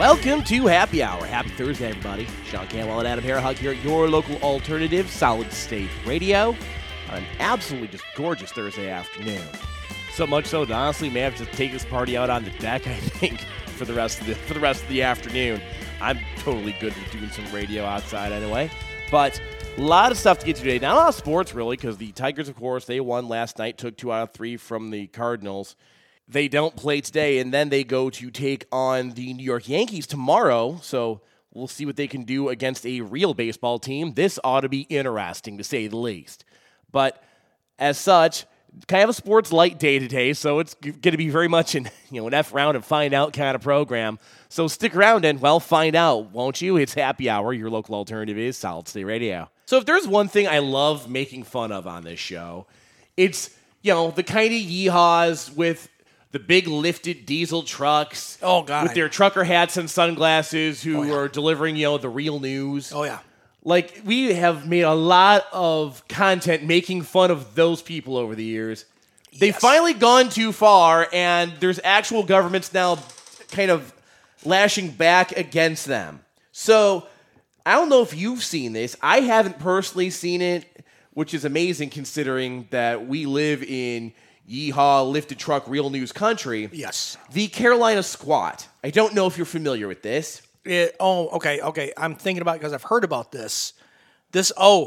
Welcome to Happy Hour. Happy Thursday, everybody. Sean Canwell and Adam Harahug here at your local alternative, Solid State Radio, on an absolutely just gorgeous Thursday afternoon. So much so that honestly may have to take this party out on the deck, I think, for the rest of the afternoon. I'm totally good with doing some radio outside anyway. But a lot of stuff to get to today. Not a lot of sports, really, because the Tigers, of course, they won last night, took 2 out of 3 from the Cardinals. They don't play today, and then they go to take on the New York Yankees tomorrow. So we'll see what they can do against a real baseball team. This ought to be interesting, to say the least. But as such, kind of a sports light day today, so it's going to be very much an F round and find out kind of program. So stick around and, find out, won't you? It's Happy Hour. Your local alternative is Solid State Radio. So if there's one thing I love making fun of on this show, it's, the kind of yeehaws with the big lifted diesel trucks. Oh, God. With their trucker hats and sunglasses who are delivering, the real news. Oh, yeah. Like, we have made a lot of content making fun of those people over the years. They've finally gone too far, and there's actual governments now kind of lashing back against them. So, I don't know if you've seen this. I haven't personally seen it, which is amazing considering that we live in yeehaw, lifted truck, real news country. Yes. The Carolina Squat. I don't know if you're familiar with this. Okay. I'm thinking about it because I've heard about this. This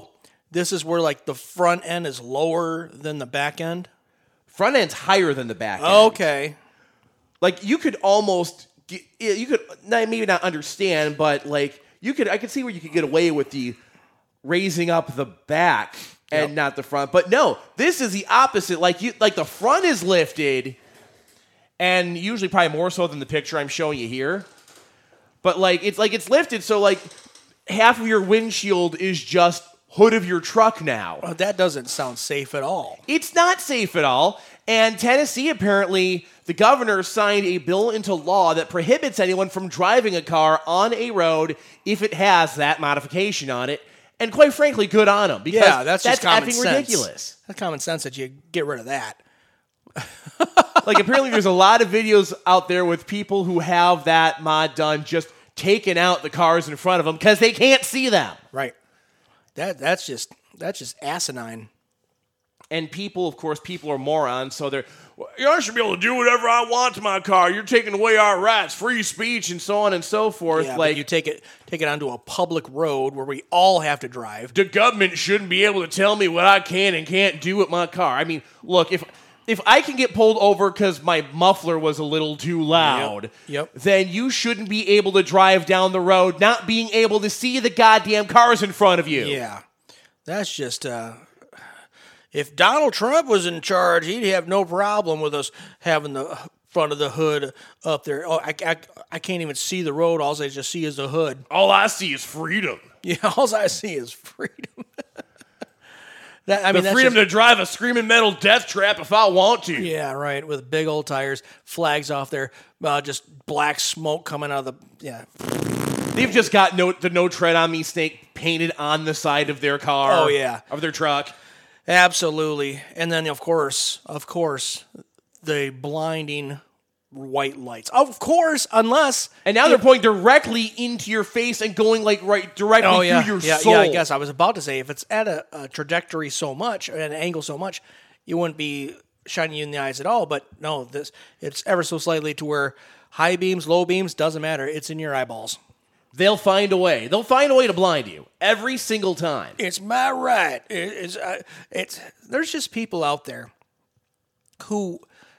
is where like the front end is lower than the back end. Front end's higher than the back end. Okay. Like you could almost, maybe not understand, but like I could see where you could get away with the raising up the back and not the front. But no, this is the opposite. Like the front is lifted, and usually probably more so than the picture I'm showing you here. But it's lifted, so like half of your windshield is just hood of your truck now. Well, that doesn't sound safe at all. It's not safe at all. And Tennessee, apparently, the governor signed a bill into law that prohibits anyone from driving a car on a road if it has that modification on it. And quite frankly, good on them. Because that's just common effing sense. ridiculous. That's common sense that you get rid of that. Like, apparently there's a lot of videos out there with people who have that mod done just taking out the cars in front of them because they can't see them. Right. That's just asinine. And people are morons, so I should be able to do whatever I want to my car. You're taking away our rights, free speech, and so on and so forth. Yeah, but you take it onto a public road where we all have to drive. The government shouldn't be able to tell me what I can and can't do with my car. I mean, look, if I can get pulled over because my muffler was a little too loud, then you shouldn't be able to drive down the road not being able to see the goddamn cars in front of you. Yeah, that's just... If Donald Trump was in charge, he'd have no problem with us having the front of the hood up there. Oh, I can't even see the road. All I just see is the hood. All I see is freedom. Yeah, all I see is freedom. Freedom to drive a screaming metal death trap if I want to. Yeah, right, with big old tires, flags off there, just black smoke coming out of the... Yeah. They've just got the No Tread on Me snake painted on the side of their car. Oh, yeah. Of their truck. Absolutely. And then, of course, the blinding white lights. Of course, unless... And now they're pointing directly into your face and going directly through your soul. Yeah, I guess I was about to say, if it's at a trajectory so much, or an angle so much, you wouldn't be shining you in the eyes at all. But no, it's ever so slightly to where high beams, low beams, doesn't matter. It's in your eyeballs. They'll find a way. They'll find a way to blind you every single time. It's my right. There's just people out there who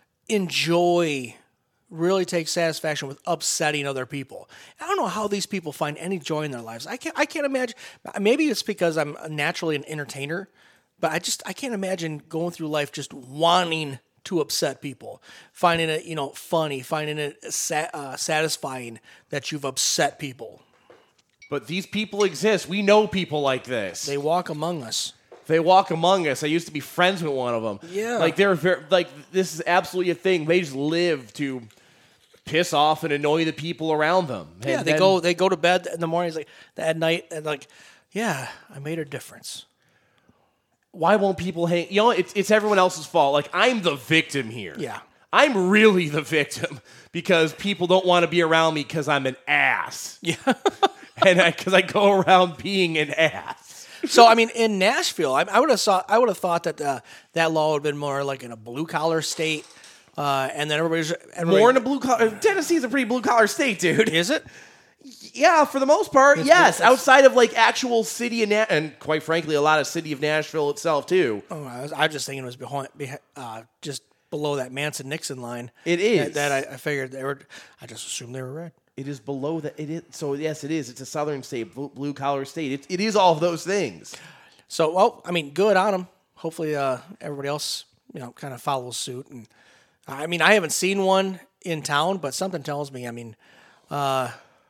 really take satisfaction with upsetting other people. I don't know how these people find any joy in their lives. I can't imagine. Maybe it's because I'm naturally an entertainer, but I can't imagine going through life just wanting to upset people, finding it funny, finding it satisfying that you've upset people. But these people exist. We know people like this. They walk among us. I used to be friends with one of them. Yeah. They're very, this is absolutely a thing. They just live to piss off and annoy the people around them. Yeah, they go to bed in the morning, at night, and yeah, I made a difference. Why won't people hang? It's everyone else's fault. I'm the victim here. Yeah. I'm really the victim because people don't want to be around me because I'm an ass. Yeah. And because I go around being an ass. So I mean, in Nashville, I would have thought that that law would have been more like in a blue collar state, and then everybody More in a blue collar. Tennessee's a pretty blue collar state, dude. Is it? Yeah, for the most part, yes. Outside of like actual city and quite frankly, a lot of city of Nashville itself too. Oh, I was just thinking it was behind just below that Manson-Nixon line. It is. That I figured they were. I just assumed they were red. It is below that. It is. So yes, it is. It's a southern state, blue collar state. It is all of those things. So, well, I mean, good on them. Hopefully, everybody else, kind of follows suit. And I mean, I haven't seen one in town, but something tells me. I mean, I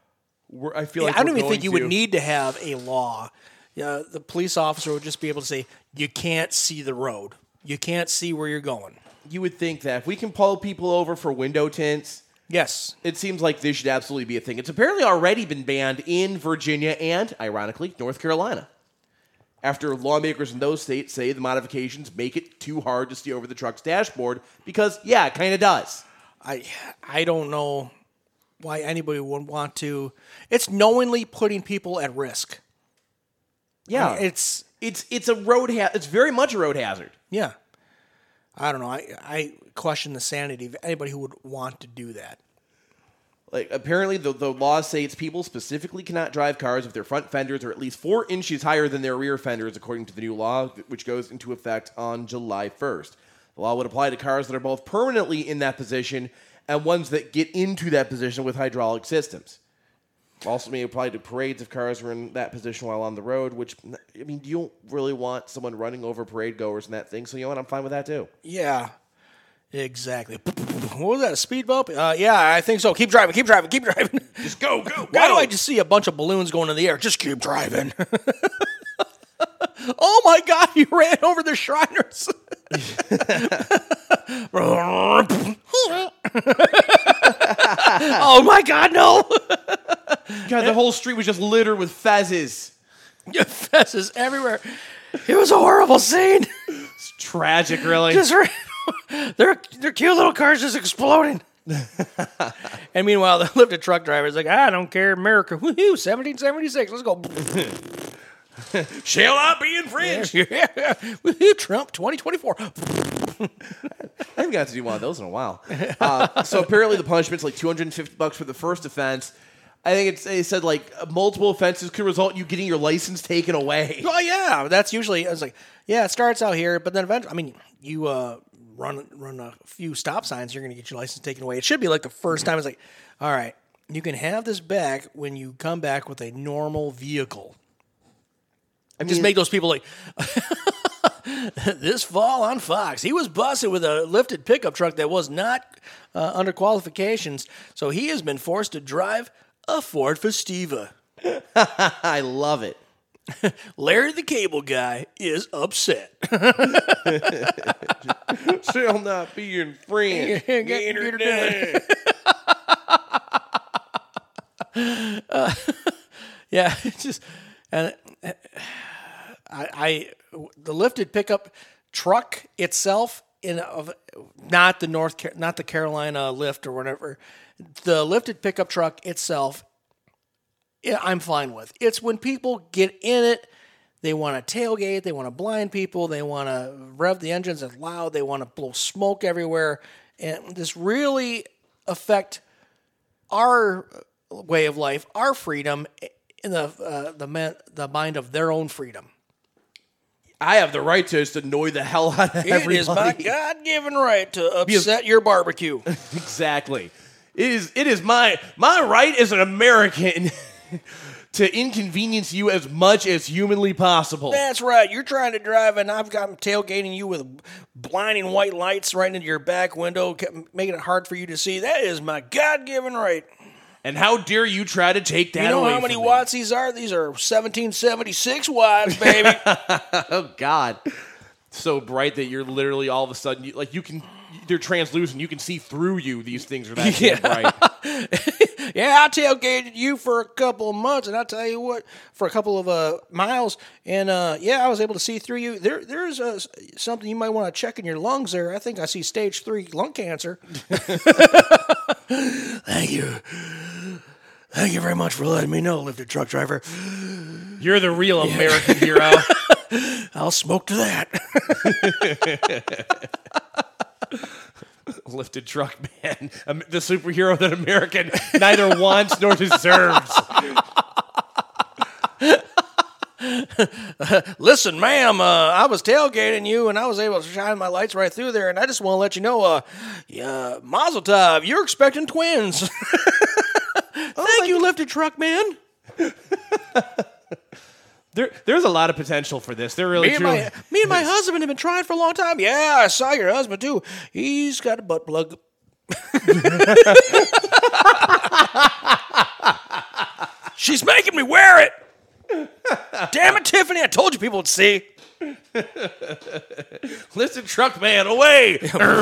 feel like I don't even think you would need to have a law. The police officer would just be able to say, "You can't see the road. You can't see where you're going." You would think that if we can pull people over for window tints, yes, it seems like this should absolutely be a thing. It's apparently already been banned in Virginia and, ironically, North Carolina. After lawmakers in those states say the modifications make it too hard to see over the truck's dashboard because, yeah, it kind of does. I don't know why anybody would want to. It's knowingly putting people at risk. Yeah, I mean, it's a road. It's very much a road hazard. Yeah, I don't know. I question the sanity of anybody who would want to do that. Like apparently, the law states people specifically cannot drive cars if their front fenders are at least 4 inches higher than their rear fenders, according to the new law, which goes into effect on July 1st. The law would apply to cars that are both permanently in that position and ones that get into that position with hydraulic systems. Also may apply to parades if cars are in that position while on the road, which, I mean, you don't really want someone running over parade goers and that thing, so you know what? I'm fine with that too. Yeah, exactly. What was that, a speed bump? Yeah, I think so. Keep driving. Just go. Why do I just see a bunch of balloons going in the air? Just keep driving. Oh my God, you ran over the Shriners. Oh my God, no. God, the whole street was just littered with fezzes. Fezzes everywhere. It was a horrible scene. It's tragic, really. Just their cute little cars just exploding. And meanwhile, the lifted truck driver is like, I don't care, America. Woohoo, 1776. Let's go. Shall not be infringed. Yeah. Woohoo, Trump 2024. I haven't got to do one of those in a while. So apparently the punishment's like $250 for the first offense. I think they said like multiple offenses could result in you getting your license taken away. Oh yeah, that's usually. I was like, yeah, it starts out here, but then eventually, I mean, you run a few stop signs, you're going to get your license taken away. It should be like the first time. It's like, all right, you can have this back when you come back with a normal vehicle. Just make those people like. This fall on Fox, he was busted with a lifted pickup truck that was not under qualifications, so he has been forced to drive a Ford Festiva. I love it. Larry the Cable Guy is upset. Shall not be infringed. Get her done. Yeah, it's just and the lifted pickup truck itself not the Carolina lift or whatever. The lifted pickup truck itself, I'm fine with. It's when people get in it, they want to tailgate, they want to blind people, they want to rev the engines as loud, they want to blow smoke everywhere, and this really affect our way of life, our freedom, in the mind of their own freedom. I have the right to just annoy the hell out of everybody. It is my God-given right to upset your barbecue. Exactly. It is my right as an American to inconvenience you as much as humanly possible. That's right. You're trying to drive, and I've got tailgating you with blinding white lights right into your back window, making it hard for you to see. That is my God-given right. And how dare you try to take that away from me? You know how many watts these are? These are 1776 watts, baby. Oh, God. So bright that you're literally all of a sudden, you they're translucent. You can see through you. These things are that damn bright. Yeah, I tailgated you for a couple of months, and I tell you what, for a couple of miles, and I was able to see through you. There's something you might want to check in your lungs there. I think I see stage 3 lung cancer. Thank you. Thank you very much for letting me know, lifted truck driver. You're the real American hero. I'll smoke to that. Lifted truck man, the superhero that American neither wants nor deserves. Listen, ma'am, I was tailgating you, and I was able to shine my lights right through there, and I just want to let you know, Mazel tov, you're expecting twins. Thank you, lifted truck man. There's a lot of potential for this. There really truly. Me and my husband have been trying for a long time. Yeah, I saw your husband too. He's got a butt plug. She's making me wear it. Damn it, Tiffany! I told you people would see. Listen, truck man, away!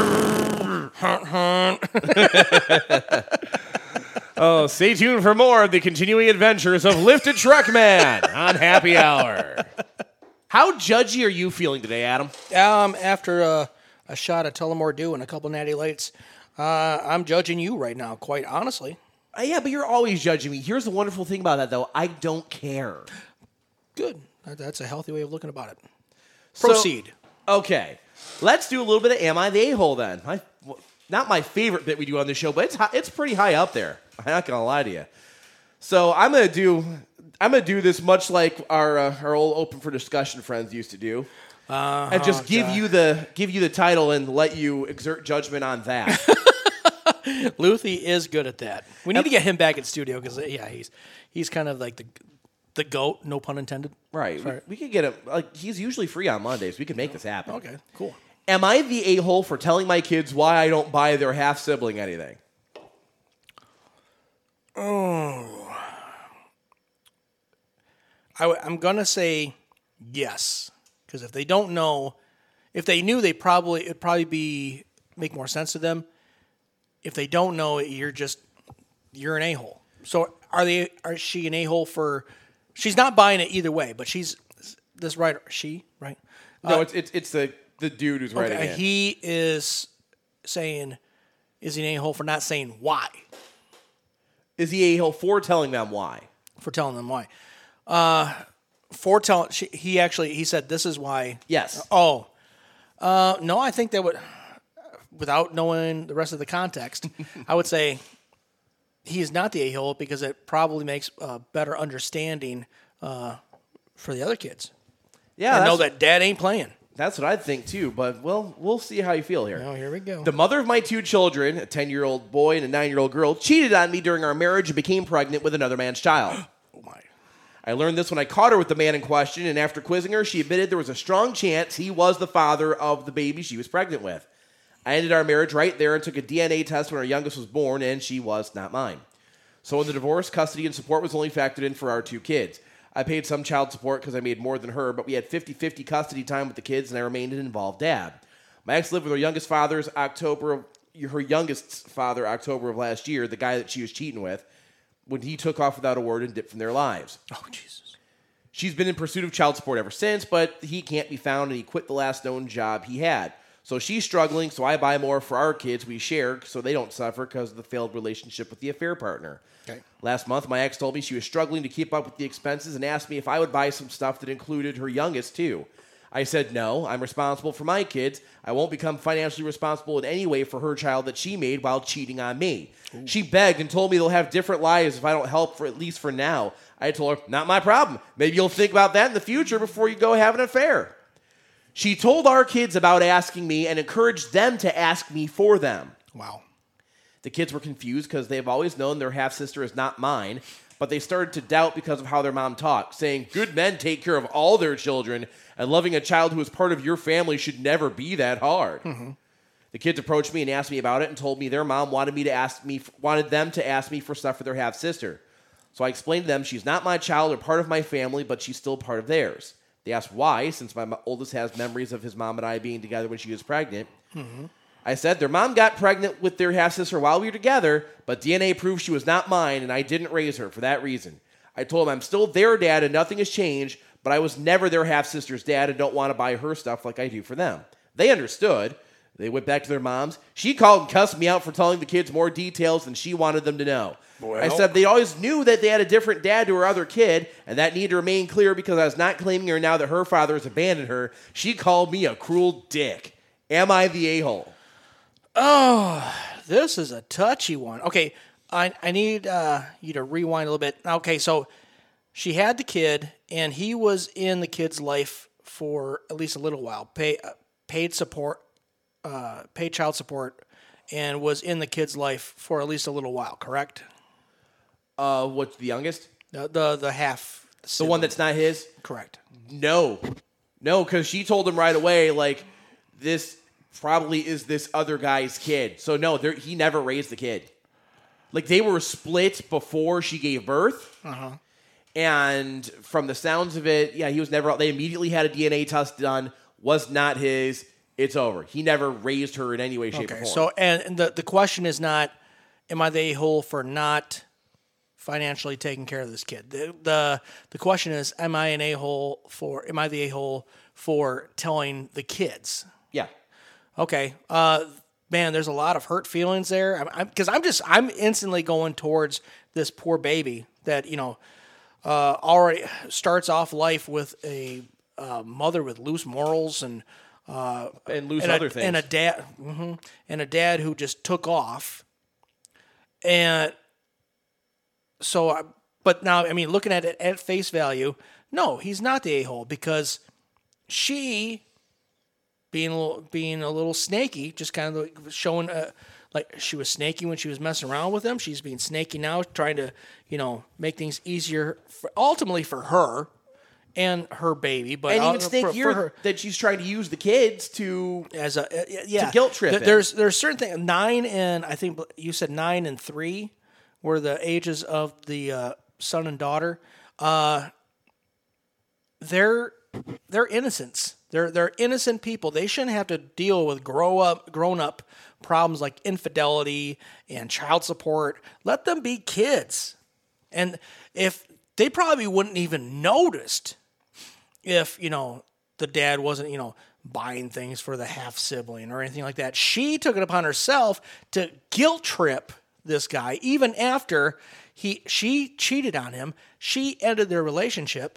Oh, stay tuned for more of the continuing adventures of Lifted Truck Man on Happy Hour. How judgy are you feeling today, Adam? After a shot of Tullamore Dew and a couple Natty Lights, I'm judging you right now, quite honestly. Yeah, but you're always judging me. Here's the wonderful thing about that, though. I don't care. Good. That's a healthy way of looking about it. Proceed. So, okay. Let's do a little bit of Am I the A-Hole, then. Not my favorite bit we do on the show, but it's pretty high up there. I'm not going to lie to you. So I'm gonna do this much like our old open for discussion friends used to do, and just give you the title and let you exert judgment on that. Luthi is good at that. We need to get him back in studio because he's kind of like the GOAT, no pun intended. Right. We could get him. Like, he's usually free on Mondays. We could make this happen. Okay, cool. Am I the a-hole for telling my kids why I don't buy their half sibling anything? Oh, I'm gonna say yes, because if they don't know, if they knew, it'd probably make more sense to them. If they don't know, you're an a-hole. So are she an a-hole for? She's not buying it either way, but she's this right? She right? No, it's the dude who's writing it. He is saying, is he an a-hole for not saying why? Is he a-hole for telling them why? For telling them why. He said this is why. Yes. No, I think that would, without knowing the rest of the context, I would say he is not the a-hole because it probably makes a better understanding for the other kids. Yeah, I know that dad ain't playing. That's what I think too, but we'll see how you feel here. Oh, here we go. The mother of my two children, a 10-year-old boy and a 9-year-old girl, cheated on me during our marriage and became pregnant with another man's child. Oh, my. I learned this when I caught her with the man in question, and after quizzing her, she admitted there was a strong chance he was the father of the baby she was pregnant with. I ended our marriage right there and took a DNA test when our youngest was born, and she was not mine. So in the divorce, custody and support was only factored in for our two kids. I paid some child support because I made more than her, but we had 50-50 custody time with the kids, and I remained an involved dad. My ex lived with her youngest father October of last year, the guy that she was cheating with, when he took off without a word and dipped from their lives. Oh, Jesus. She's been in pursuit of child support ever since, but he can't be found, and he quit the last known job he had. So she's struggling, so I buy more for our kids. We share so they don't suffer because of the failed relationship with the affair partner. Okay. Last month, my ex told me she was struggling to keep up with the expenses and asked me if I would buy some stuff that included her youngest, too. I said, no, I'm responsible for my kids. I won't become financially responsible in any way for her child that she made while cheating on me. Ooh. She begged and told me they'll have different lives if I don't help, for at least for now. I told her, not my problem. Maybe you'll think about that in the future before you go have an affair. She told our kids about asking me and encouraged them to ask me for them. Wow. The kids were confused because they've always known their half-sister is not mine, but they started to doubt because of how their mom talked, saying good men take care of all their children, and loving a child who is part of your family should never be that hard. Mm-hmm. The kids approached me and asked me about it and told me their mom wanted them to ask me for stuff for their half-sister. So I explained to them she's not my child or part of my family, but she's still part of theirs. They asked why, since my oldest has memories of his mom and I being together when she was pregnant. Mm-hmm. I said, their mom got pregnant with their half-sister while we were together, but DNA proves she was not mine, and I didn't raise her for that reason. I told them I'm still their dad and nothing has changed, but I was never their half-sister's dad and don't want to buy her stuff like I do for them. They understood. They went back to their moms. She called and cussed me out for telling the kids more details than she wanted them to know. Well, I said they always knew that they had a different dad to her other kid, and that needed to remain clear because I was not claiming her now that her father has abandoned her. She called me a cruel dick. Am I the a-hole? Oh, this is a touchy one. Okay, I need you to rewind a little bit. Okay, so she had the kid, and he was in the kid's life for at least a little while. Paid support, paid child support, and was in the kid's life for at least a little while. Correct? What's the youngest? The half. The one that's not his? Correct. No, because she told him right away, like, this probably is this other guy's kid. So no, he never raised the kid. Like, they were split before she gave birth. Uh-huh. And from the sounds of it, yeah, he was never. They immediately had a DNA test done. Was not his. It's over. He never raised her in any way, shape, or form. So, and the question is not, am I the a-hole for not financially taking care of this kid? The question is, am I the a-hole for telling the kids? Yeah. Okay. Man, there's a lot of hurt feelings there. Because I'm instantly going towards this poor baby that, already starts off life with a mother with loose morals and loose other things. And a dad who just took off. And so, but now, I mean, looking at it at face value, no, he's not the a-hole because she, being a little snaky, just kind of showing like she was snaky when she was messing around with him. She's being snaky now, trying to, make things easier ultimately for her and her baby. But and even snakier her, that she's trying to use the kids to guilt trip. There's certain things. 9 and I think you said 9 and 3 were the ages of the son and daughter. They're innocents. They're innocent people. They shouldn't have to deal with grown up problems like infidelity and child support. Let them be kids. And if they probably wouldn't even noticed if, the dad wasn't, buying things for the half sibling or anything like that. She took it upon herself to guilt trip this guy even after she cheated on him. She ended their relationship.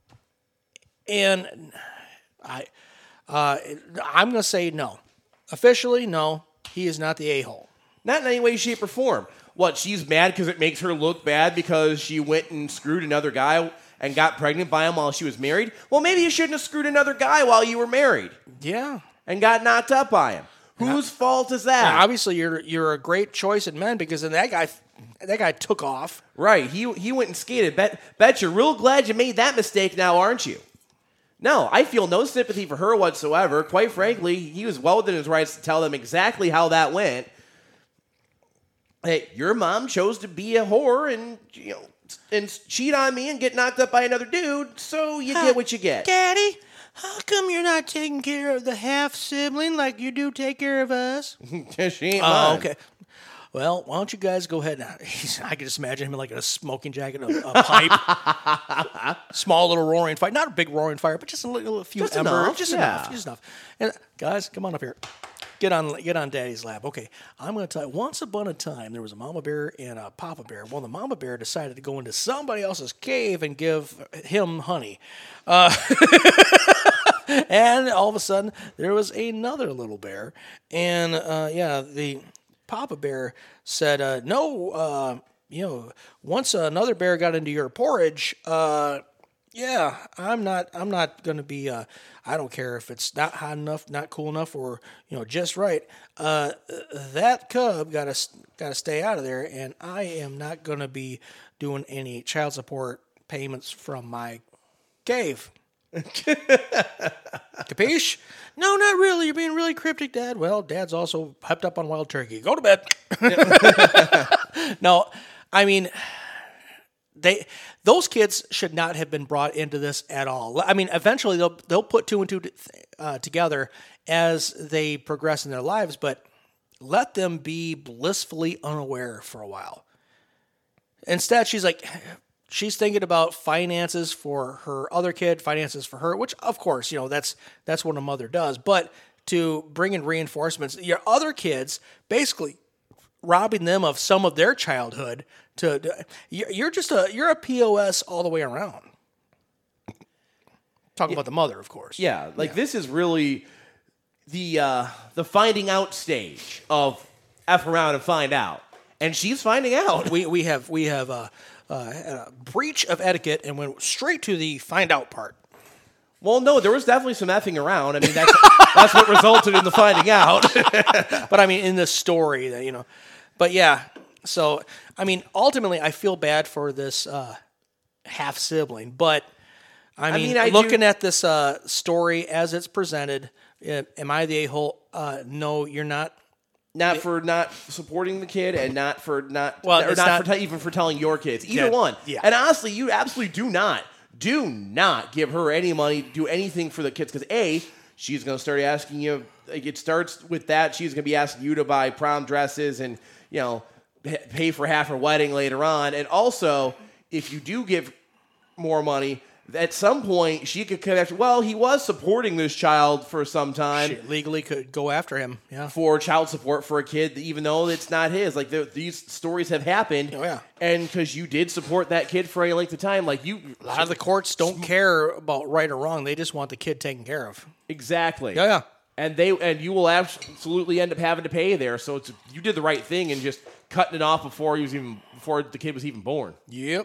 And I'm going to say no. Officially, no. He is not the a-hole. Not in any way, shape, or form. What, she's mad because it makes her look bad because she went and screwed another guy and got pregnant by him while she was married? Well, maybe you shouldn't have screwed another guy while you were married. Yeah. And got knocked up by him. Whose fault is that? Obviously, you're a great choice in men because then that guy took off. Right. He went and skated. Bet you're real glad you made that mistake now, aren't you? No, I feel no sympathy for her whatsoever. Quite frankly, he was well within his rights to tell them exactly how that went. Hey, your mom chose to be a whore and cheat on me and get knocked up by another dude, so you get what you get. Daddy, how come you're not taking care of the half sibling like you do take care of us? She ain't mine. Okay. Well, why don't you guys go ahead now? I can just imagine him in like a smoking jacket, a pipe, small little roaring fire. Not a big roaring fire, but just a few just embers. Enough, just enough. And guys, come on up here. Get on Daddy's lap. Okay, I'm going to tell you, once upon a time, there was a mama bear and a papa bear. Well, the mama bear decided to go into somebody else's cave and give him honey. And all of a sudden, there was another little bear. And, the papa bear said, no, once another bear got into your porridge, I'm not going to be, I don't care if it's not hot enough, not cool enough, or, just right. That cub got to stay out of there, and I am not going to be doing any child support payments from my cave. Capiche? No, not really. You're being really cryptic, Dad. Well, Dad's also hyped up on wild turkey. Go to bed. No, I mean, those kids should not have been brought into this at all. I mean, eventually they'll put two and two together as they progress in their lives, but let them be blissfully unaware for a while. Instead, she's thinking about finances for her other kid, finances for her, which of course, that's what a mother does. But to bring in reinforcements, your other kids, basically robbing them of some of their childhood. You're a POS all the way around. Talking about the mother, of course. Yeah, this is really the finding out stage of F around and find out, and she's finding out. We have a breach of etiquette and went straight to the find out part. Well, no, there was definitely some effing around. I mean, that's what resulted in the finding out. But I mean, in the story, that But yeah, so I mean, ultimately, I feel bad for this half sibling, but. I mean, looking at this story as it's presented, am I the a-hole? No, you're not. Not for not supporting the kid, and not for even for telling your kids. Either one. Yeah. And honestly, you absolutely do not give her any money, do anything for the kids, because A, she's going to start asking you. It starts with that. She's going to be asking you to buy prom dresses and pay for half her wedding later on. And also, if you do give more money, at some point, she could come after, well, he was supporting this child for some time. She legally could go after him, yeah. For child support for a kid, even though it's not his. These stories have happened. Oh, yeah. And because you did support that kid for any length of time, a lot of the courts don't care about right or wrong. They just want the kid taken care of. Exactly. Yeah. And you will absolutely end up having to pay there. So you did the right thing and just cutting it off before the kid was even born. Yep.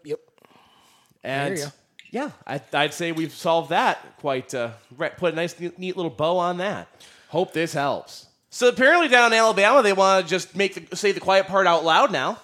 And I hear ya. Yeah, I'd say we've solved that quite, put a nice, neat little bow on that. Hope this helps. So apparently down in Alabama, they want to just say the quiet part out loud now.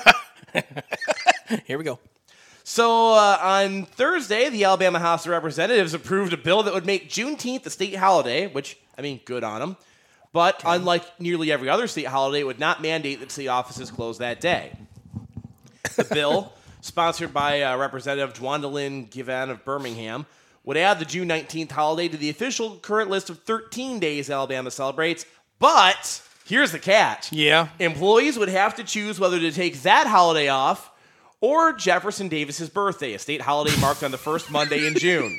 Here we go. So on Thursday, the Alabama House of Representatives approved a bill that would make Juneteenth a state holiday, which, I mean, good on them. But unlike nearly every other state holiday, it would not mandate that state offices close that day. The bill, sponsored by Representative Dwandalyn Givan of Birmingham, would add the June 19th holiday to the official current list of 13 days Alabama celebrates. But here's the catch. Yeah. Employees would have to choose whether to take that holiday off or Jefferson Davis's birthday, a state holiday marked on the first Monday in June.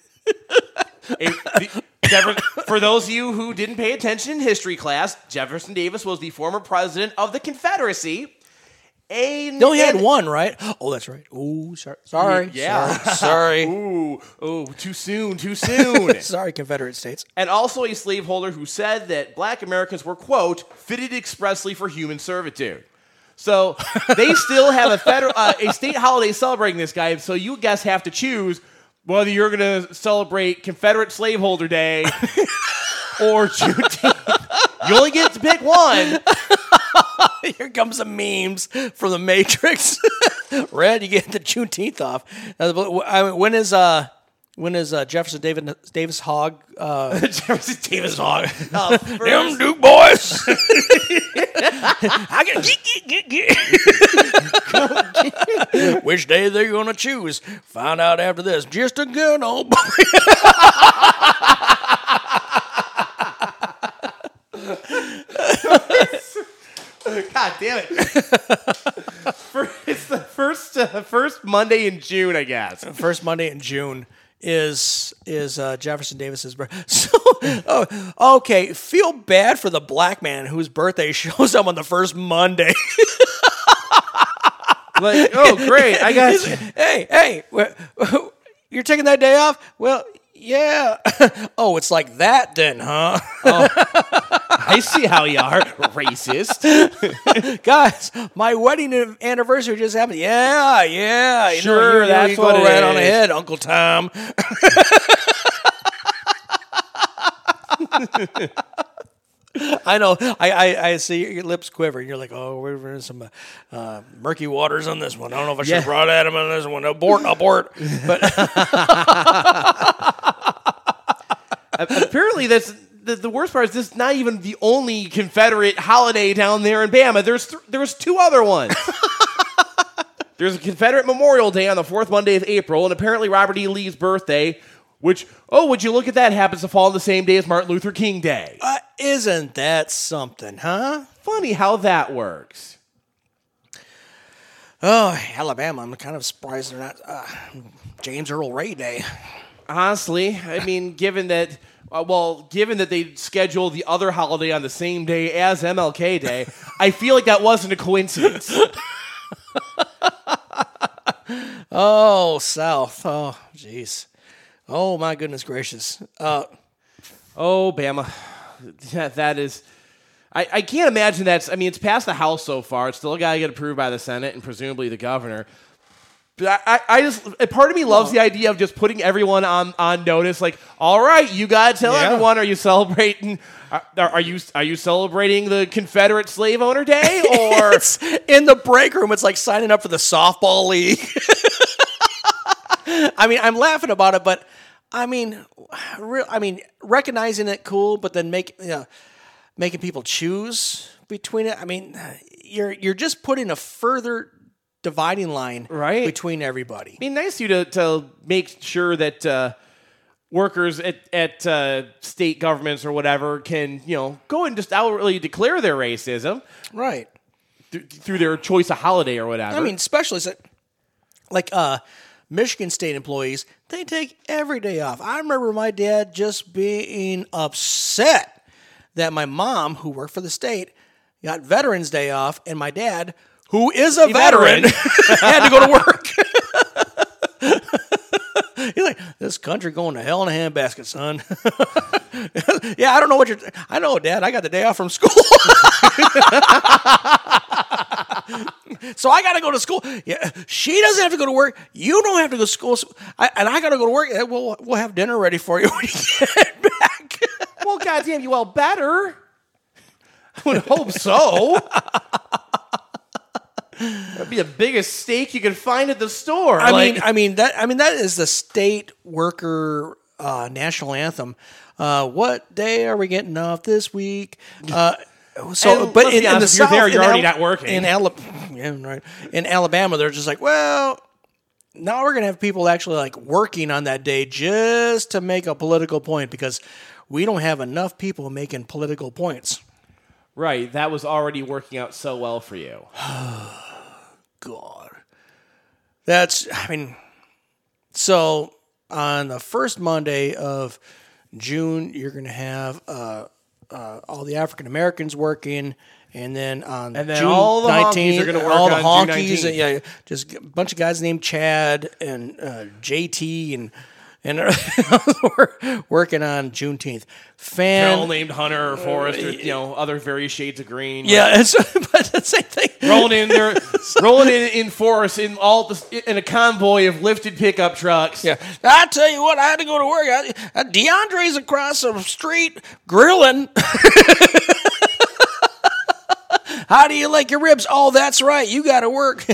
For those of you who didn't pay attention in history class, Jefferson Davis was the former president of the Confederacy. He had one, right? Oh, that's right. Ooh, sorry. Yeah. Sorry. Ooh, too soon. Sorry, Confederate States. And also a slaveholder who said that black Americans were, quote, fitted expressly for human servitude. So they still have a state holiday celebrating this guy, so you guys have to choose whether you're going to celebrate Confederate Slaveholder Day or Juneteenth. You only get to pick one. Here comes some memes from the Matrix. Red, you get the Juneteenth off. When is Jefferson Davis Hogg? Jefferson Davis Hogg. Them Duke boys. I get Which day they're gonna choose? Find out after this. Just a good old boy. God damn it. It's the first Monday in June, I guess. First Monday in June is Jefferson Davis's birthday. So, okay, feel bad for the black man whose birthday shows up on the first Monday. Great, I got you. Hey, you're taking that day off? Well, yeah. Oh, it's like that then, huh? I see how you are, racist. Guys, my wedding anniversary just happened. Yeah. Sure, that's go what it right is. on ahead, Uncle Tom. I know. I see your lips quivering. You're like, oh, we're in some murky waters on this one. I don't know if I should have brought Adam on this one. Abort. But apparently, that's the worst part. Is this not even the only Confederate holiday down there in Bama? There's two other ones. There's a Confederate Memorial Day on the fourth Monday of April, and apparently Robert E. Lee's birthday, which, would you look at that, happens to fall on the same day as Martin Luther King Day. Isn't that something, huh? Funny how that works. Oh, Alabama, I'm kind of surprised they're not James Earl Ray Day. Honestly, I mean, given that they scheduled the other holiday on the same day as MLK Day, I feel like that wasn't a coincidence. Oh, South. Oh, jeez. Oh, my goodness gracious. Oh, Bama. That is... I can't imagine that's... I mean, it's passed the House so far. It's still got to get approved by the Senate and presumably the governor. But I just... Part of me loves the idea of just putting everyone on notice. Like, all right, you got to tell everyone, are you celebrating... Are you celebrating the Confederate Slave Owner Day? Or in the break room, it's like signing up for the softball league. I mean, I'm laughing about it, but I mean, recognizing it cool, but then making people choose between it. I mean, you're just putting a further dividing line between everybody. It'd be nice of you to make sure that workers at state governments or whatever can go and just outwardly declare their racism, right, through their choice of holiday or whatever. I mean, especially like Michigan State employees, they take every day off. I remember my dad just being upset that my mom, who worked for the state, got Veterans Day off, and my dad, who is a veteran, had to go to work. He's like, this country going to hell in a handbasket, son. Yeah, I don't know what I know, Dad. I got the day off from school. So I got to go to school. Yeah, she doesn't have to go to work. You don't have to go to school. And I got to go to work. We'll have dinner ready for you when you get back. Well, goddamn, you all better. I would hope so. That'd be the biggest steak you could find at the store. I mean that is the state worker national anthem. What day are we getting off this week? But in the South, you're already not working. In Alabama, they're just like, well, now we're gonna have people actually like working on that day just to make a political point because we don't have enough people making political points. Right, that was already working out so well for you. God. So on the first Monday of June, you're going to have all the African Americans working, and then on June all the 19th, honkies are going to work all the on June honkies, 19th. and, just a bunch of guys named Chad and JT and we're working on Juneteenth. They're all named Hunter or Forrest or other various shades of green. Yeah, but the same thing. rolling in Forrest in a convoy of lifted pickup trucks. Yeah, I tell you what, I had to go to work. DeAndre's across the street grilling. How do you like your ribs? Oh, that's right. You got to work.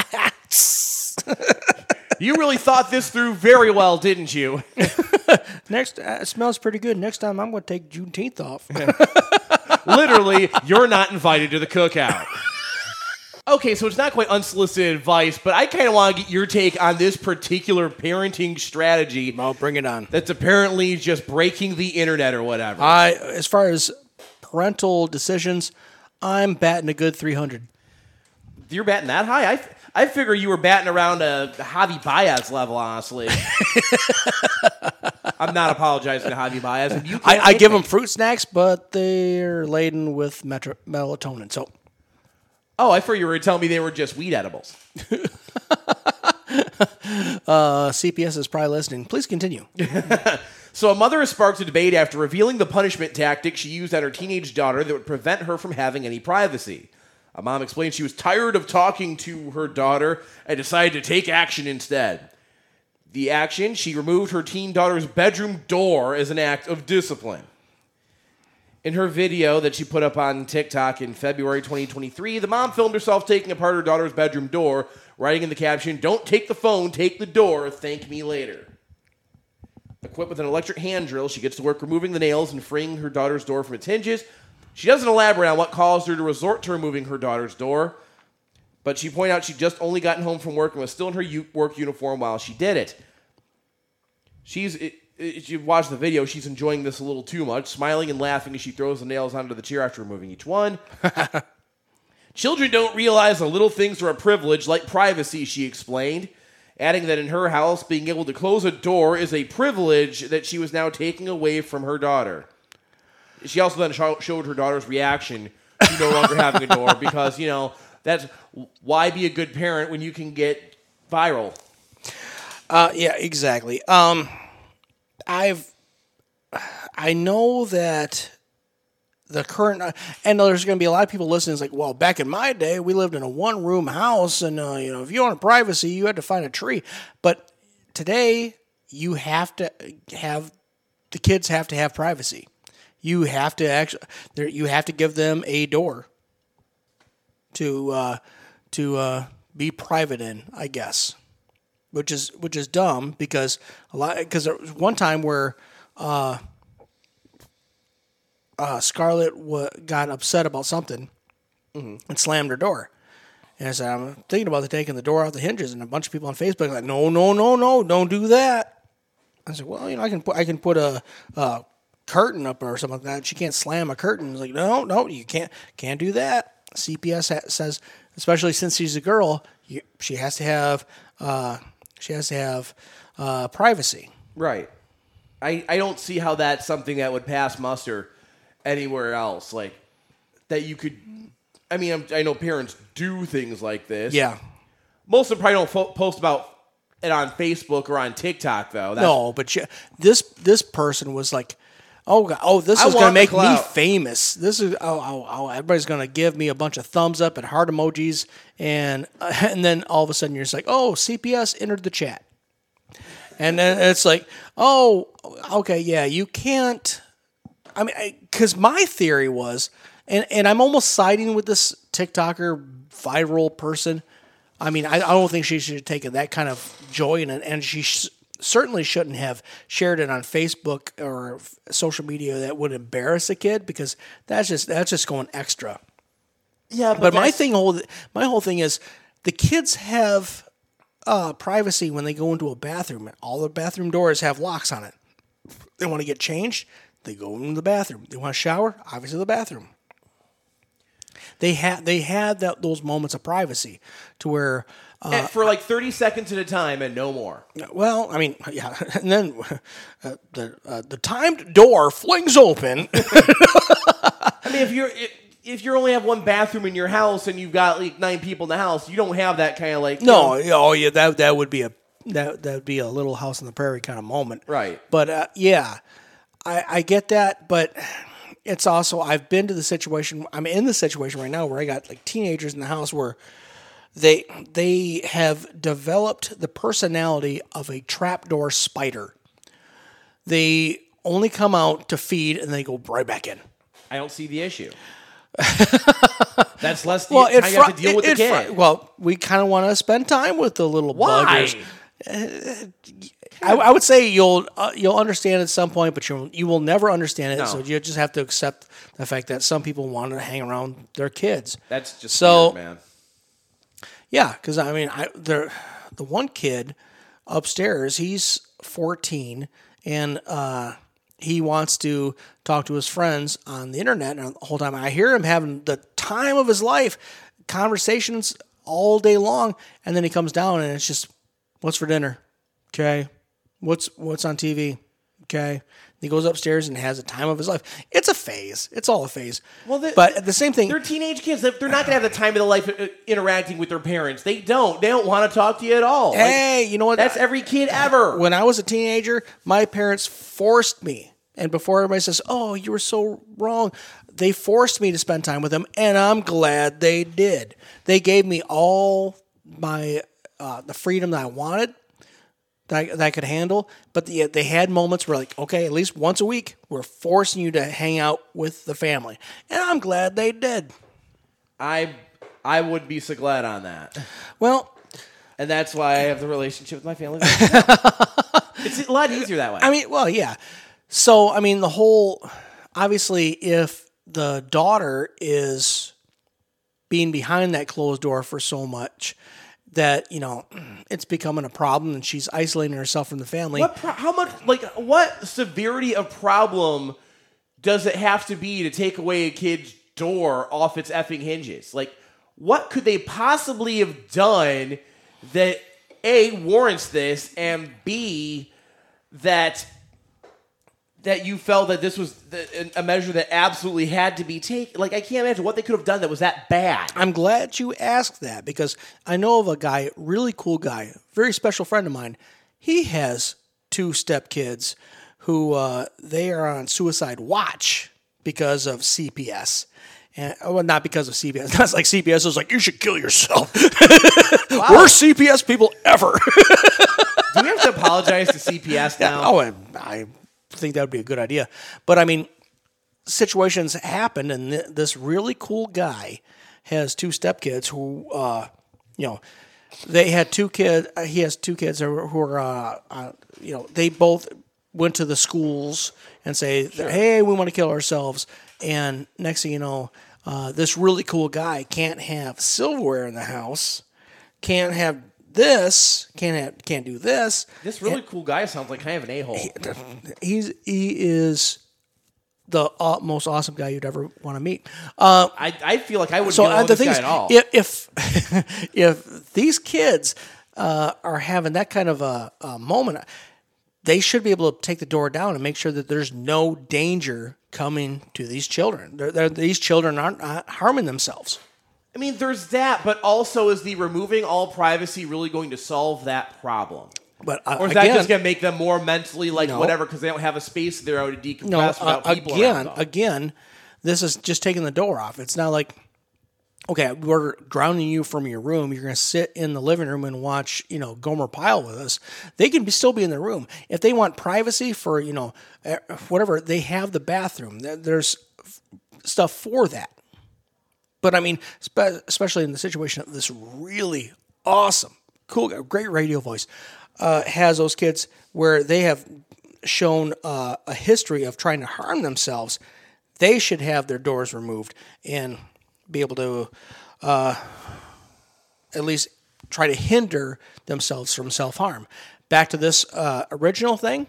You really thought this through very well, didn't you? Next, it smells pretty good. Next time, I'm going to take Juneteenth off. Literally, you're not invited to the cookout. Okay, so it's not quite unsolicited advice, but I kind of want to get your take on this particular parenting strategy. Well, bring it on. That's apparently just breaking the internet or whatever. As far as parental decisions, I'm batting a good 300. You're batting that high? I figure you were batting around a Javi Baez level, honestly. I'm not apologizing to Javi Baez. I give them fruit snacks, but they're laden with melatonin. So, I thought you were telling me they were just weed edibles. CPS is probably listening. Please continue. So a mother has sparked a debate after revealing the punishment tactic she used on her teenage daughter that would prevent her from having any privacy. A mom explained she was tired of talking to her daughter and decided to take action instead. The action, she removed her teen daughter's bedroom door as an act of discipline. In her video that she put up on TikTok in February 2023, the mom filmed herself taking apart her daughter's bedroom door, writing in the caption, "Don't take the phone, take the door, thank me later." Equipped with an electric hand drill, she gets to work removing the nails and freeing her daughter's door from its hinges. She doesn't elaborate on what caused her to resort to removing her daughter's door, but she pointed out she'd just only gotten home from work and was still in her work uniform while she did it. if you watch the video, she's enjoying this a little too much, smiling and laughing as she throws the nails onto the chair after removing each one. Children don't realize the little things are a privilege, like privacy, she explained, adding that in her house, being able to close a door is a privilege that she was now taking away from her daughter. She also then showed her daughter's reaction to no longer having a door because, that's why be a good parent when you can get viral. Yeah, exactly. I know that the current, and there's going to be a lot of people listening. It's like, well, back in my day, we lived in a one-room house, and if you wanted privacy, you had to find a tree. But today, you have to have the kids have to have privacy. You have to you have to give them a door to be private in, I guess. Which is dumb because there was one time where Scarlett got upset about something and slammed her door. And I said, I'm thinking about taking the door off the hinges, and a bunch of people on Facebook are like, no, don't do that. I said, well, I can put a curtain up or something like that. She can't slam a curtain. It's like, no, you can't do that. CPS says, especially since she's a girl, she has to have privacy. Right. I don't see how that's something that would pass muster anywhere else. Like, that you could... I mean, I know parents do things like this. Yeah. Most of them probably don't post about it on Facebook or on TikTok, though. No, but this person was like, this is going to make me famous. This is everybody's going to give me a bunch of thumbs up and heart emojis, and then all of a sudden you're just like, CPS entered the chat, and then it's like, okay, yeah, you can't. I mean, because my theory was, and I'm almost siding with this TikToker viral person. I mean, I don't think she should have taken that kind of joy in it, and she certainly shouldn't have shared it on Facebook or social media that would embarrass a kid, because that's just going extra. Yeah, but my whole thing is the kids have privacy when they go into a bathroom. All the bathroom doors have locks on it. They want to get changed, they go into the bathroom. They want to shower, obviously the bathroom. They had those moments of privacy to where for like 30 seconds at a time and no more. Well, I mean, yeah, and then the timed door flings open. I mean, if you only have one bathroom in your house and you've got like 9 people in the house, you don't have that kind of like that would be a Little House on the Prairie kind of moment, right? But yeah, I get that, but. It's also, I'm in the situation right now where I got like teenagers in the house where they have developed the personality of a trapdoor spider. They only come out to feed and they go right back in. I don't see the issue. That's less time you have to deal with the kid. Well, we kind of want to spend time with the little buggers. Why? I would say you'll understand at some point, but you will never understand it. No. So you just have to accept the fact that some people want to hang around their kids. That's just weird, man. Yeah, because I mean, the one kid upstairs, he's 14, and he wants to talk to his friends on the internet, and the whole time I hear him having the time of his life, conversations all day long, and then he comes down and it's just, what's for dinner? Okay. What's on TV? Okay. He goes upstairs and has the time of his life. It's a phase. It's all a phase. Well, but the same thing. They're teenage kids. They're not going to have the time of their life interacting with their parents. They don't want to talk to you at all. Hey, you know what? That's every kid ever. When I was a teenager, my parents forced me. And before everybody says, oh, you were so wrong, they forced me to spend time with them, and I'm glad they did. They gave me all my the freedom that I wanted. That I could handle, but they had moments where like, okay, at least once a week, we're forcing you to hang out with the family, and I'm glad they did. I would be so glad on that. Well, and that's why I have the relationship with my family. It's a lot easier that way. I mean, well, yeah. So, I mean, obviously, if the daughter is being behind that closed door for so much that, it's becoming a problem and she's isolating herself from the family. What severity of problem does it have to be to take away a kid's door off its effing hinges? Like, what could they possibly have done that A, warrants this, and B, that you felt that this was a measure that absolutely had to be taken? Like, I can't imagine what they could have done that was that bad. I'm glad you asked that because I know of a guy, really cool guy, very special friend of mine. He has 2 stepkids who they are on suicide watch because of CPS. And, well, not because of CPS. Not like CPS was like, you should kill yourself. Wow. Worst CPS people ever. Do we have to apologize to CPS now? I think that would be a good idea. But I mean, situations happen, and this really cool guy has 2 stepkids who, they had 2 kids. He has 2 kids who are, they both went to the schools and say, hey, we want to kill ourselves. And next thing you know, this really cool guy can't have silverware in the house, can't have this, can't do this. This really cool guy sounds like kind of an a-hole. He is the most awesome guy you'd ever want to meet. I feel like I wouldn't get along with this guy at all. If these kids are having that kind of a moment, they should be able to take the door down and make sure that there's no danger coming to these children. These children aren't harming themselves. I mean, there's that, but also is the removing all privacy really going to solve that problem? But or is that just going to make them more mentally whatever because they don't have a space there to decompress without people around them? Again, this is just taking the door off. It's not like, okay, we're grounding you from your room. You're going to sit in the living room and watch, Gomer Pyle with us. They can still be in the room. If they want privacy for, whatever, they have the bathroom. There's stuff for that. But I mean, especially in the situation of this really awesome, cool, great radio voice, has those kids where they have shown a history of trying to harm themselves, they should have their doors removed and be able to at least try to hinder themselves from self-harm. Back to this original thing.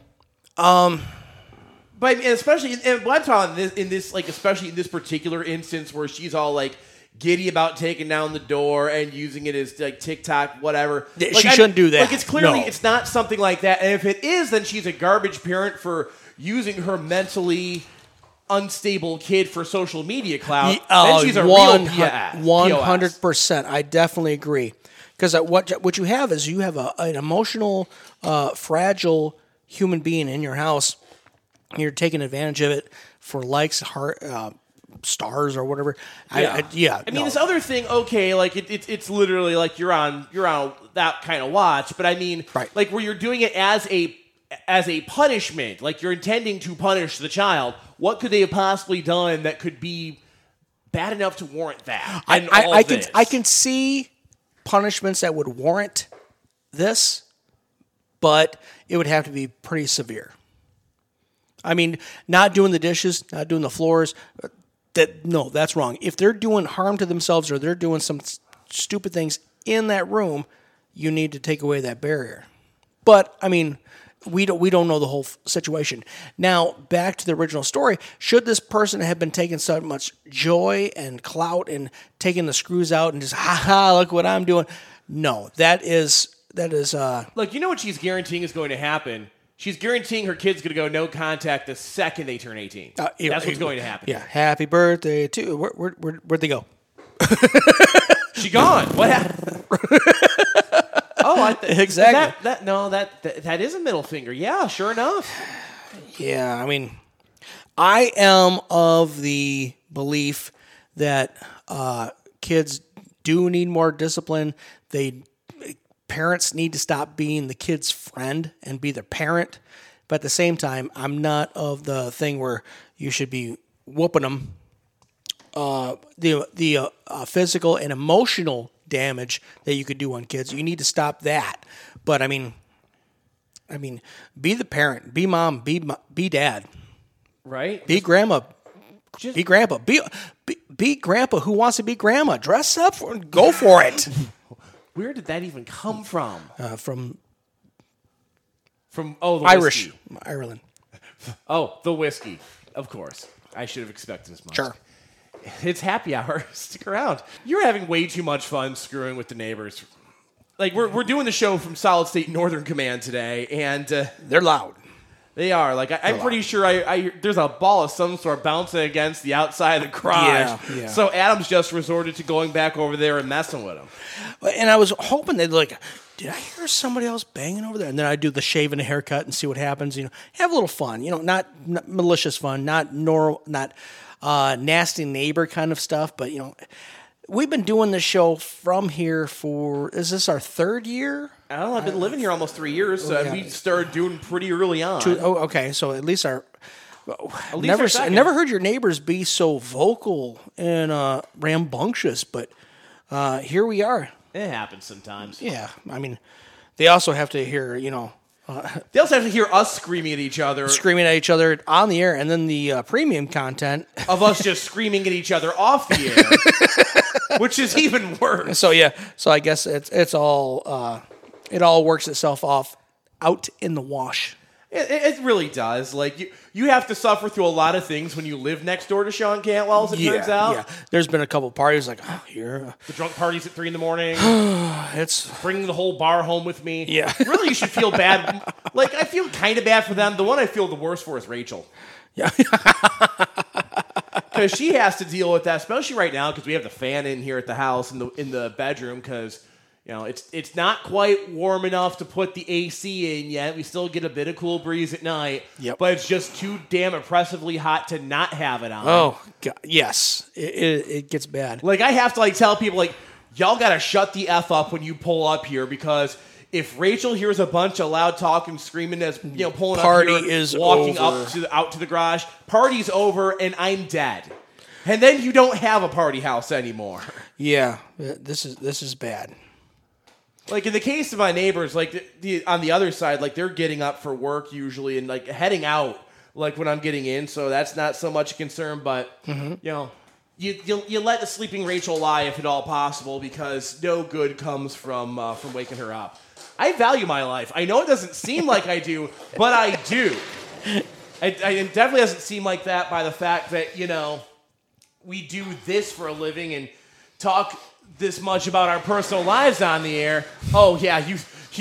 But especially, and what I'm talking especially in this particular instance where she's all like giddy about taking down the door and using it as like TikTok, whatever. She shouldn't do that. Like it's clearly it's not something like that. And if it is, then she's a garbage parent for using her mentally unstable kid for social media clout. Then she's a real 100%. I definitely agree. Because what you have is you have an emotional, fragile human being in your house. You're taking advantage of it for likes, heart, stars, or whatever. I mean, this other thing, okay, like it's literally like you're on that kind of watch. But I mean, like where you're doing it as a punishment, like you're intending to punish the child. What could they have possibly done that could be bad enough to warrant that? I can see punishments that would warrant this, but it would have to be pretty severe. I mean, not doing the dishes, not doing the floors, that's wrong. If they're doing harm to themselves or they're doing some stupid things in that room, you need to take away that barrier. But, I mean, we don't know the whole situation. Now, back to the original story, should this person have been taking so much joy and clout and taking the screws out and just, look what I'm doing? No, that is. Look, you know what she's guaranteeing is going to happen? She's guaranteeing her kid's going to go no contact the second they turn 18. That's what's going to happen. Yeah, happy birthday to... Where'd they go? She gone. What happened? Exactly. That is a middle finger. Yeah, sure enough. Yeah, I mean, I am of the belief that kids do need more discipline. Parents need to stop being the kid's friend and be their parent. But at the same time, I'm not of the thing where you should be whooping them. The physical and emotional damage that you could do on kids, you need to stop that. But I mean, be the parent, be mom, be dad, right? Be grandma, be grandpa, be grandpa who wants to be grandma. Dress up, go for it. Where did that even come from? From From the Irish, whiskey. Ireland. Oh, the whiskey. Of course. I should have expected as much. Sure. It's happy hour. Stick around. You're having way too much fun screwing with the neighbors. Like, we're doing the show from Solid State Northern Command today, and They're loud. they are. Like, I'm pretty sure there's a ball of some sort bouncing against the outside of the garage. Yeah. So Adam's just resorted to going back over there and messing with him. And I was hoping they'd like, did I hear somebody else banging over there? And then I do the shave and the haircut and see what happens. Have a little fun. Not malicious fun, not nasty neighbor kind of stuff. But we've been doing this show from here is this our third year? I don't know. I've been living here almost 3 years, so we started doing pretty early on. Okay. So at least I second. never heard your neighbors be so vocal and rambunctious, but here we are. It happens sometimes. Yeah. I mean, they also have to hear, They also have to hear us screaming at each other. screaming at each other on the air, and then the premium content. Of us just screaming at each other off the air, which is even worse. So I guess it's all it all works itself out in the wash. It really does. Like, you have to suffer through a lot of things when you live next door to Sean Cantwell, as it turns out. Yeah. There's been a couple parties like, here. The drunk parties at 3 a.m. It's Bringing the whole bar home with me. Yeah. Really, you should feel bad. Like, I feel kind of bad for them. The one I feel the worst for is Rachel. yeah. Because she has to deal with that, especially right now, because we have the fan in here at the house in the bedroom, because it's not quite warm enough to put the AC in yet. We still get a bit of cool breeze at night. Yep. But it's just too damn oppressively hot to not have it on. Oh, God. Yes. It gets bad. Like, I have to tell people, y'all got to shut the F up when you pull up here, because if Rachel hears a bunch of loud talk and screaming as pulling Party up here, is walking over. out to the garage, party's over and I'm dead. And then you don't have a party house anymore. Yeah. This is bad. Like, in the case of my neighbors, on the other side, they're getting up for work usually and heading out when I'm getting in, so that's not so much a concern. But you let the sleeping Rachel lie if at all possible, because no good comes from waking her up. I value my life. I know it doesn't seem like I do, but I do. It definitely doesn't seem like that by the fact that we do this for a living and talk this much about our personal lives on the air. Oh yeah, you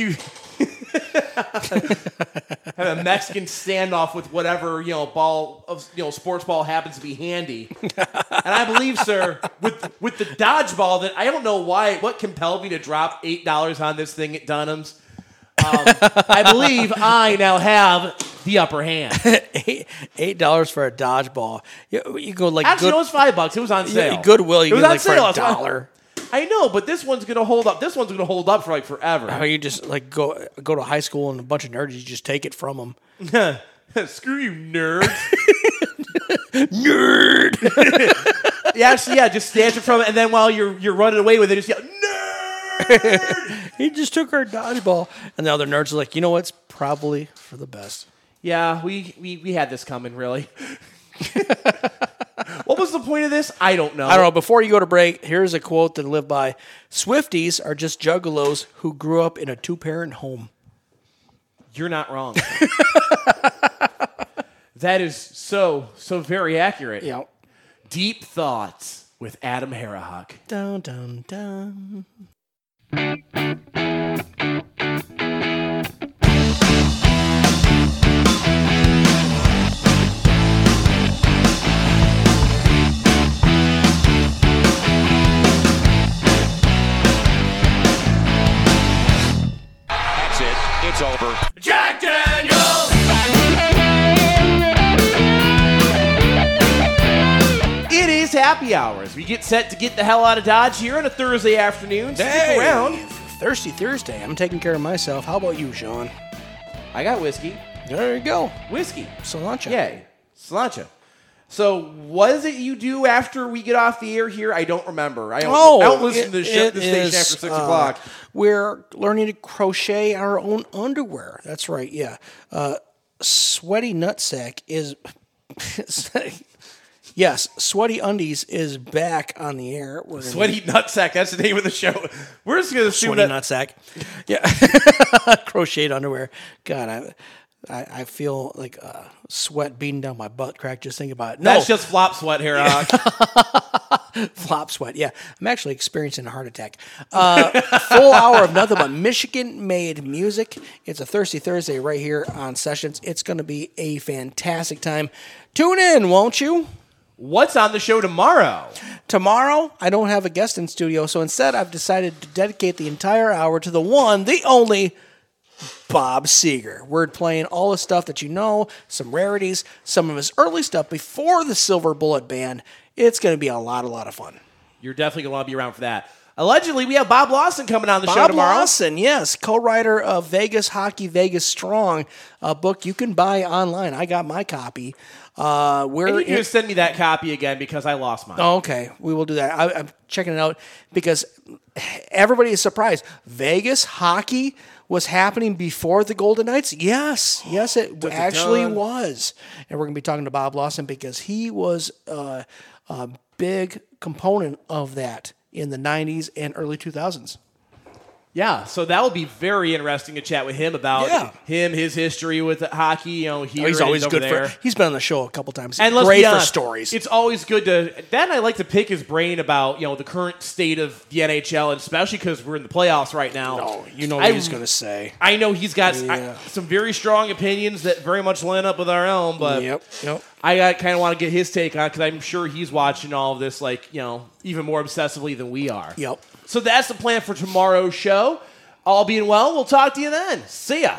have a Mexican standoff with whatever ball of sports ball happens to be handy. And I believe, sir, with the dodgeball, that I don't know what compelled me to drop $8 on this thing at Dunham's. I believe I now have the upper hand. $8 for a dodgeball. You go actually, it was $5. It was on sale. Goodwill, you it was get on sale. for $1. I know, but this one's gonna hold up. This one's gonna hold up for forever. How you just go to high school and a bunch of nerds, you just take it from them. Screw you, nerds. Nerd. Yeah, actually, just snatch it from it, and then while you're running away with it, just yell, nerd. He just took our dodgeball, and the other nerds are like, you know what's probably for the best. Yeah, we had this coming, really. What was the point of this? I don't know. Before you go to break, here's a quote that I live by. Swifties are just juggalos who grew up in a 2-parent home. You're not wrong. That is so very accurate. Yeah. Deep Thoughts with Adam Harahuck. Dun, dun, dun. It's over. Jack Daniels! It is happy hours. We get set to get the hell out of Dodge here on a Thursday afternoon. Stick around. Thirsty Thursday. I'm taking care of myself. How about you, Sean? I got whiskey. There you go. Whiskey. Cilantro. Yay. Cilantro. So, what is it you do after we get off the air here? I don't remember. I don't listen to the station after 6 o'clock. We're learning to crochet our own underwear. That's right, yeah. Sweaty Nutsack is... Yes, Sweaty Undies is back on the air. We're gonna Sweaty Nutsack. That's the name of the show. We're just going to assume Sweaty that. Nutsack. Yeah. Crocheted underwear. God, I feel like sweat beating down my butt crack just thinking about it. No, That's just flop sweat here. flop sweat. Yeah, I'm actually experiencing a heart attack. Full hour of nothing but Michigan-made music. It's a Thirsty Thursday right here on Sessions. It's going to be a fantastic time. Tune in, won't you? What's on the show tomorrow? Tomorrow, I don't have a guest in studio, so instead I've decided to dedicate the entire hour to the one, the only Bob Seger. We're playing all the stuff that you know, some rarities, some of his early stuff before the Silver Bullet Band. It's going to be a lot of fun. You're definitely going to want to be around for that. Allegedly, we have Bob Lawson coming on the show tomorrow. Bob Lawson, yes, co-writer of Vegas Hockey, Vegas Strong, a book you can buy online. I got my copy. And you can send me that copy again because I lost mine. Oh, okay, we will do that. I'm checking it out because everybody is surprised. Vegas Hockey was happening before the Golden Knights? Yes, it actually was. And we're going to be talking to Bob Lawson because he was a big component of that in the 90s and early 2000s. Yeah, so that will be very interesting to chat with him about his history with hockey. You know, he's always good there. He's been on the show a couple times. And great for stories. It's always good to. Then I like to pick his brain about the current state of the NHL, and especially because we're in the playoffs right now. No, you know what he's going to say. I know he's got some very strong opinions that very much line up with our own, but yep. I kind of want to get his take on it because I'm sure he's watching all of this even more obsessively than we are. Yep. So that's the plan for tomorrow's show. All being well, we'll talk to you then. See ya.